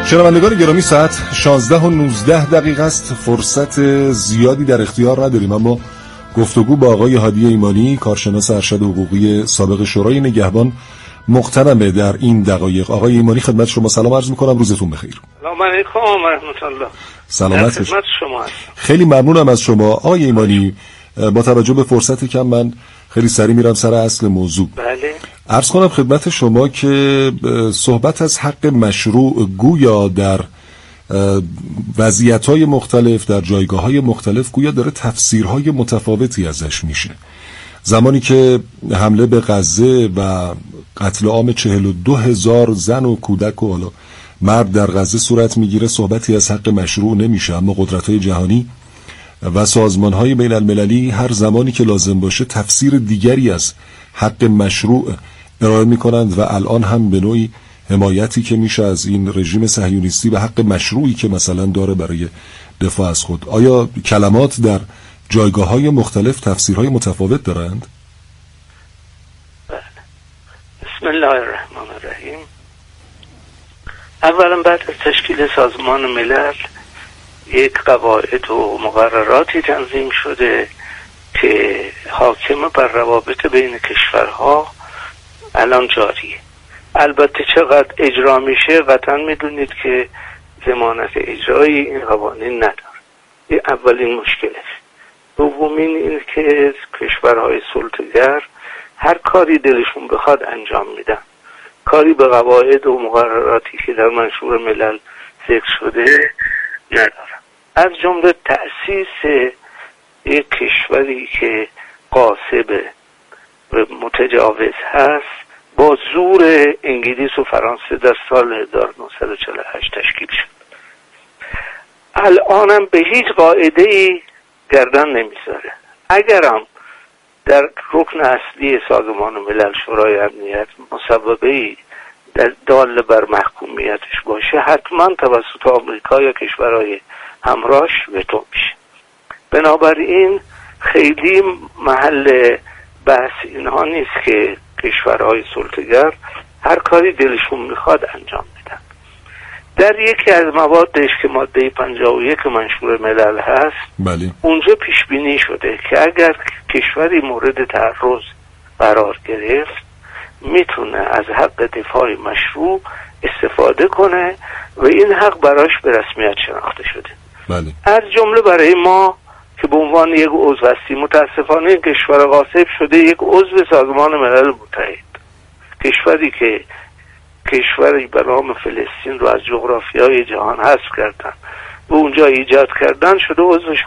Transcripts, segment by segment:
شنوندگان گرامی، ساعت 16:19 است. فرصت زیادی در اختیار نداریم، اما گفتگو با آقای هادی ایمانی، کارشناس ارشد حقوقی سابق شورای نگهبان، مغتنمه در این دقایق. آقای ایمانی، خدمت شما سلام عرض میکنم، روزتون بخیر. سلام علیکم و رحمت الله. سلامت باشید. خدمت شما. خیلی ممنونم از شما آقای ایمانی. با توجه به فرصت کم من خیلی سریع میرم سر اصل موضوع. بله. عرض کنم خدمت شما که صحبت از حق مشروع گویا در وضعیت‌های مختلف، در جایگاه‌های مختلف، گویا داره تفسیرهای متفاوتی ازش میشه. زمانی که حمله به غزه و قتل عام 42,000 زن و کودک و حالا مرد در غزه صورت میگیره، صحبتی از حق مشروع نمیشه، اما قدرت‌های جهانی و سازمان‌های بین المللی هر زمانی که لازم باشه تفسیر دیگری از حق مشروع ارائه می‌کنند و الان هم به نوعی حمایتی که میشه از این رژیم صهیونیستی و حق مشروعی که مثلا داره برای دفاع از خود. آیا کلمات در جایگاه‌های مختلف تفسیرهای متفاوت دارند؟ بسم الله الرحمن الرحیم. اولا بعد از تشکیل سازمان ملل یک قواعد و مقرراتی تنظیم شده که حاکم بر روابط بین کشورها الان جاریه. البته چقدر اجرا میشه قطعا میدونید که ضمانت اجرایی این قوانین نداره. این اولین مشکله. دومین این که کشورهای سلطه‌گر هر کاری دلشون بخواد انجام میدن، کاری به قواعد و مقرراتی که در منشور ملل ذکر شده ندارن. از جمله تأسیس یک کشوری که غاصب و متجاوز هست با زور انگلیس و فرانسه در سال 1948 تشکیل شد. الانم به هیچ قاعده‌ای گردن نمیذاره. اگرم در رکن اصلی سازمان ملل شورای امنیت مصوبه‌ای دال بر محکومیتش باشه، حتما توسط آمریکا یا کشورهای همراهش وتو میشه. بنابراین خیلی محل بحث اینها نیست که کشورهای سلطه‌گر هر کاری دلشون میخواد انجام میدن. در یکی از موادش که ماده 51 منشور ملل هست، بله، اونجا پیش بینی شده که اگر کشوری مورد تعرض قرار گرفت میتونه از حق دفاع مشروع استفاده کنه و این حق براش به رسمیت شناخته شده. بله. از جمله برای ما که به عنوان یک عضو هستیم، متاسفانه کشور غاصب شده یک عضو سازمان ملل متحد، کشوری که کشوری به نام فلسطین رو از جغرافیای جهان حذف کردن و اونجا ایجاد کردن، شده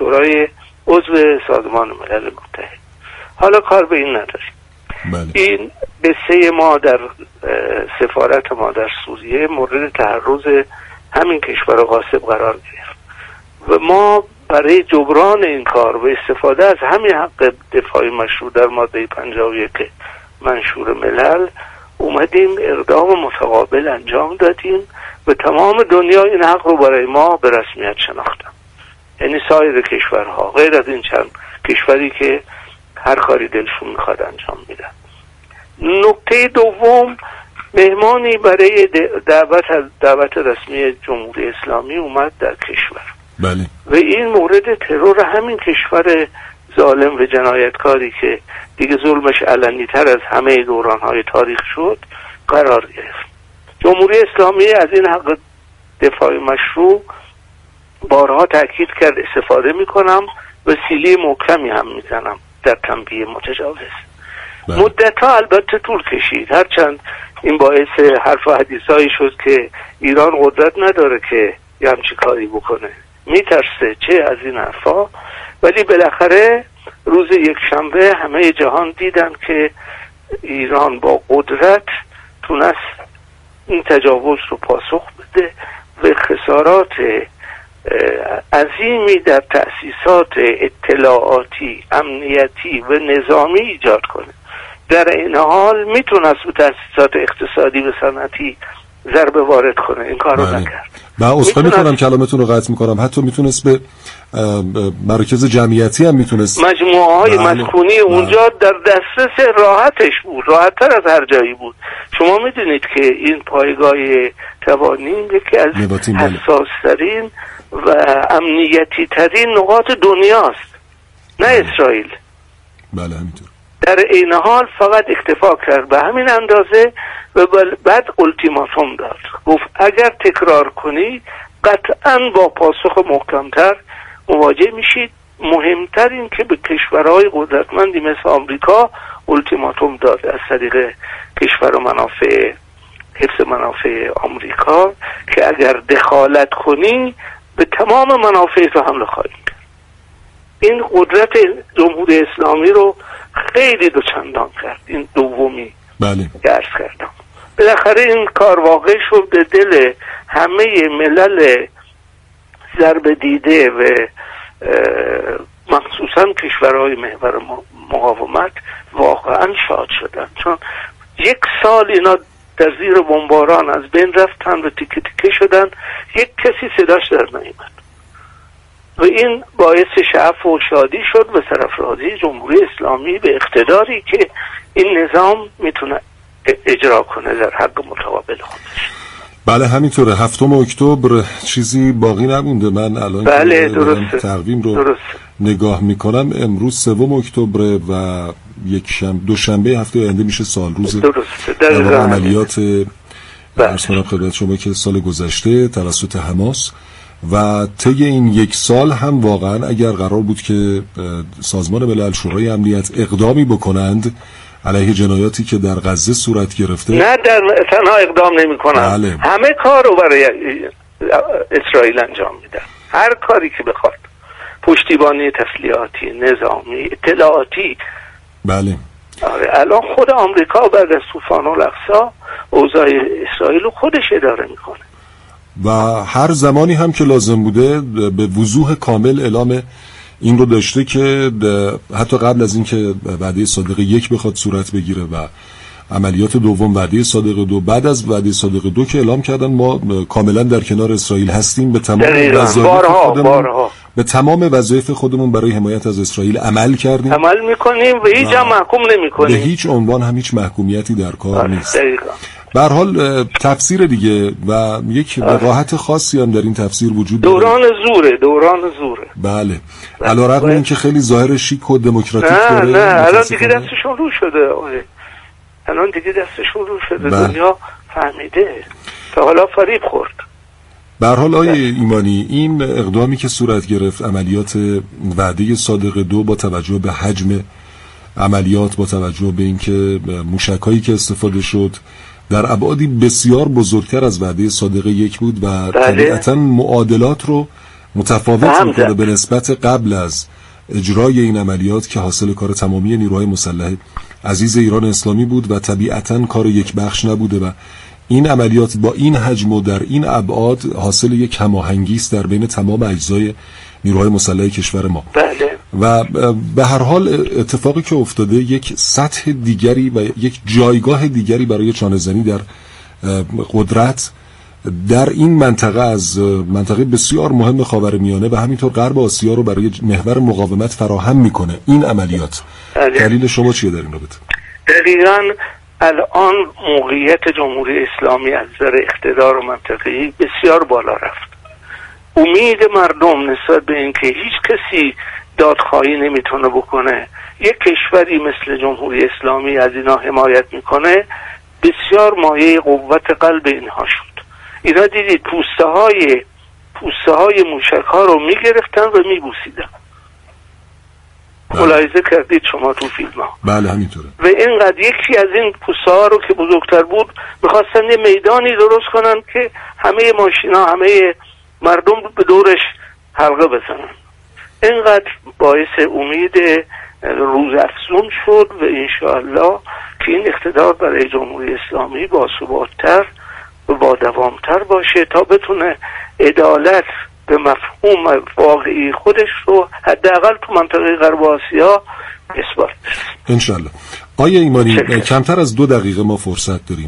عضو سازمان ملل متحد. حالا کار به این نداریم. بله. این قصه ما در سفارت ما در سوریه مورد تعرض همین کشور غاصب قرار گرفت و ما برای جبران این کار و استفاده از همین حق دفاعی مشروع در ماده 51 منشور ملل اومدیم اقدام متقابل انجام دادیم و تمام دنیا این حق رو برای ما به رسمیت شناختن. یعنی سایر کشورها غیر از این چند کشوری که هر کاری دلشون میخواد انجام میدن. نکته دوم، مهمانی برای دعوت رسمی جمهوری اسلامی اومد در کشور. بله. و این مورد ترور همین کشور ظالم و جنایتکاری که دیگه ظلمش علنی تر از همه دورانهای تاریخ شد قرار گرفت. جمهوری اسلامی از این حق دفاع مشروع بارها تأکید کرد استفاده میکنم و سیلی محکمی هم میزنم در تنبیه متجاوز. مدت‌ها البته طول کشید، هرچند این باعث حرف و حدیثایی شد که ایران قدرت نداره که یه همچی کاری بکنه، میترسه چه از این حرفا، ولی بالاخره روز یکشنبه همه جهان دیدن که ایران با قدرت تونست این تجاوز رو پاسخ بده و خسارات عظیمی در تأسیسات اطلاعاتی، امنیتی و نظامی ایجاد کنه. در این حال میتونست به تأسیسات اقتصادی و صنعتی ضربه وارد کنه، این کارو نکرد. من عذرخواهی میکنم کلامتون رو قطع میکنم، حتی میتونست به مراکز جمعیتی هم میتونست، مجموعه های مسکونی اونجا در دسترس راحتش بود، راحت‌تر از هر جایی بود. شما میدونید که این پایگاه توانیم یکی از حساس‌ترین و امنیتی ترین نقاط دنیاست، نه اسرائیل. بله همینطور. در این حال فقط اکتفا کرد به همین اندازه و بعد التیماتوم داد، گفت اگر تکرار کنی قطعاً با پاسخ محکمتر مواجه میشید. مهمتر این که به کشورهای قدرتمندی مثل آمریکا التیماتوم داد از طریق کشور و منافع، حفظ منافع آمریکا، که اگر دخالت کنی به تمام منافع تو حمله خواهیم کرد. این قدرت جمهوری اسلامی رو خیلی دوچندان کرد. این دومی بله که عرض کردم. بالاخره این کار واقع شد به دل همه ملل ضربه دیده و مخصوصا کشورهای محور مقاومت واقعا شاد شدن، چون یک سال اینا در زیر بمباران از بین رفتن و تیکه تیکه شدن، یک کسی صداش در نمیاد و این باعث شعف و شادی شد و سرفرازی جمهوری اسلامی به اقتداری که این نظام میتونه اجرا کنه در حق متقابل خودش. بله همینطوره. 7 اکتبر چیزی باقی نمونده. من الان بله درسته تقویم رو نگاه میکنم، امروز 3 اکتبر و دوشنبه هفته آینده میشه سال روز در عملیات ارسمان خدمت شما که سال گذشته توسط حماس و طی این 1 سال هم واقعا اگر قرار بود که سازمان ملل شورای امنیت اقدامی بکنند علیه جنایاتی که در غزه صورت گرفته، نه در تنها اقدام نمی کنند، بله. همه کار رو برای اسرائیل انجام میدن، هر کاری که بخواد، پشتیبانی تسلیحاتی، نظامی، اطلاعاتی. بله الان خود آمریکا بعد از طوفان الاقصی اوضاع اسرائیل رو خودش اداره میکنه و هر زمانی هم که لازم بوده به وضوح کامل اعلام این رو داشته که حتی قبل از این که وعده صادق 1 بخواد صورت بگیره و عملیات دوم وعده صادق 2، بعد از وعده صادق 2 که اعلام کردن ما کاملا در کنار اسرائیل هستیم، به تمام وظایف خودمون به تمام وظایف خودمون برای حمایت از اسرائیل عمل کردیم، عمل میکنیم و هیچ هم محکوم نمیکنیم، به هیچ عنوان هم هیچ محکومیتی در کار نیست. به هر حال تفسیر دیگه و یک وقاحت خاصی هم در این تفسیر وجود داره. دوران زوره. بله. علیرغم اینکه خیلی ظاهر شیک و دموکراتیک داره. نه الان دیگه دستشون رو شده. بله. دنیا فهمیده. تا حالا فریب خورد. به هر حال آیه ایمانی، این اقدامی که صورت گرفت، عملیات وعده صادق 2 با توجه به حجم عملیات، با توجه به اینکه موشک‌هایی که استفاده شد در ابعادی بسیار بزرگتر از وعده صادق 1 بود و طبیعتاً معادلات رو متفاوت می‌کنه به نسبت قبل از اجرای این عملیات که حاصل کار تمامی نیروهای مسلح عزیز ایران اسلامی بود و طبیعتاً کار یک بخش نبوده و این عملیات با این حجم و در این ابعاد حاصل یک هماهنگی است در بین تمام اجزای نیروهای مسلح کشور ما. بله. و به هر حال اتفاقی که افتاده یک سطح دیگری و یک جایگاه دیگری برای چانه‌زنی در قدرت در این منطقه از منطقه بسیار مهم خاورمیانه و همینطور غرب آسیا رو برای محور مقاومت فراهم میکنه. این عملیات دلیل شما چیه در این رابطه؟ دقیقاً الان موقعیت جمهوری اسلامی از نظر اقتدار و منطقه‌ای بسیار بالا رفت. امید مردم نسبت به اینکه هیچ کسی دادخواهی نمیتونه بکنه، یک کشوری مثل جمهوری اسلامی از اینا حمایت میکنه، بسیار مایه قوت قلب اینها شد. اینا دیدید پوسته های موشک ها رو میگرفتن و میبوسیدن. ملاحظه کردید شما تو فیلم ها؟ بله همینطوره. و اینقدر یکی از این پوسته ها رو که بزرگتر بود میخواستن یه میدانی درست کنن که همه ماشینا، همه مردم به دورش حلقه بزنن. اینقدر باعث امید روزافزون شد و انشاءالله که این اقتدار برای جمهوری اسلامی با ثبات‌تر و با دوامتر باشه تا بتونه عدالت به مفهوم واقعی خودش رو حداقل تو منطقه غرب آسیا اثبات. انشاءالله. آیه ایمانی کمتر از 2 دقیقه ما فرصت داریم.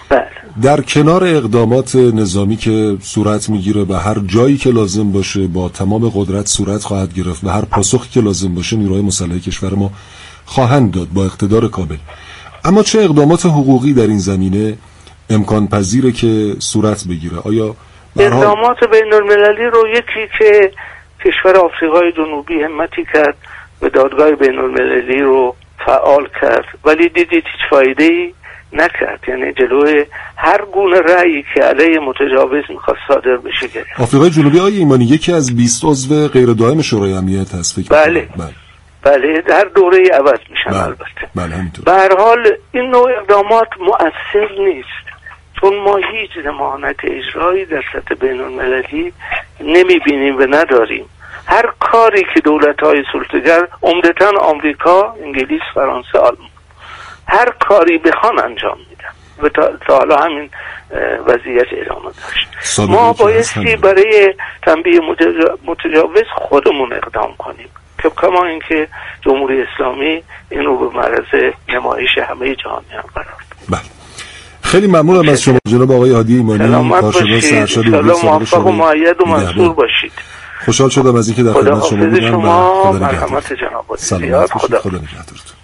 بله. در کنار اقدامات نظامی که صورت میگیره و هر جایی که لازم باشه با تمام قدرت صورت خواهد گرفت و هر پاسخی که لازم باشه نیروهای مسلح کشور ما خواهند داد با اقتدار کامل، اما چه اقدامات حقوقی در این زمینه امکان پذیره که صورت بگیره؟ آیا اقدامات بین المللی رو یکی که کشور آفریقای جنوبی همتی کرد و دادگاه بین المللی رو فعال کرد، ولی دیدید هیچ فایده‌ای نکرد، یعنی جلوی هر گونه رأیی که علیه متجاوز میخواست صادر بشه گرفت. آفریقای جنوبی آقای ایمانی یکی از 20 عضو غیر دائم شورای امنیت هست فکر بله. بله در دوره عوض میشن. بله. البته بله همینطور. به هر حال این نوع اقدامات مؤثر نیست، چون ما هیچ ضمانت اجرایی در سطح بین المللی نمیبینیم و نداریم. هر کاری که دولت‌های سلطه‌گر، عمدتاً آمریکا، انگلیس، فرانسه، آلمان، هر کاری بخوان انجام میدن و تا حالا همین وضعیت ادامه داشت. ما بایستی برای تنبیه متجاوز خودمون اقدام کنیم، که کما اینکه جمهوری اسلامی این رو به معرض نمایش همه جهانیان قرار داد. بله. خیلی ممنونم از شما جناب آقای هادی ایمانی، کارشناس ارشد حقوقی سازمان موفق و مؤید و منصور باشید. خوشحال شدم از اینکه در خدمت شما بودم. شما مرحمت جناب عالی. خدا نگهدارتون.